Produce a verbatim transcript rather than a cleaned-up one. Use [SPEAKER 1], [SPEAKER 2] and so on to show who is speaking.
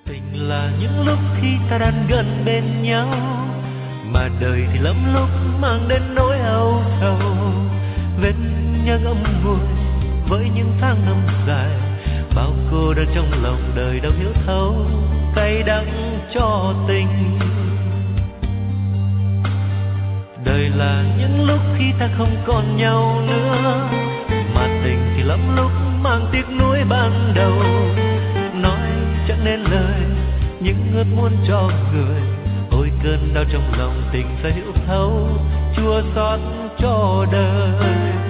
[SPEAKER 1] Tình là những lúc khi ta đang gần bên nhau, mà đời thì lắm lúc mang đến nỗi âu sầu. Vết nhớ ngậm ngùi với những tháng năm dài, bao cô đơn trong lòng đời đâu hiểu thấu cay đắng cho tình. Đời là những lúc khi ta không còn nhau nữa, mà tình thì lắm lúc mang tiếc nuối ban đầu. Nói chẳng nên lời những ước muốn cho người, ôi cơn đau trong lòng tình sẽ hiểu thấu chua xót cho đời.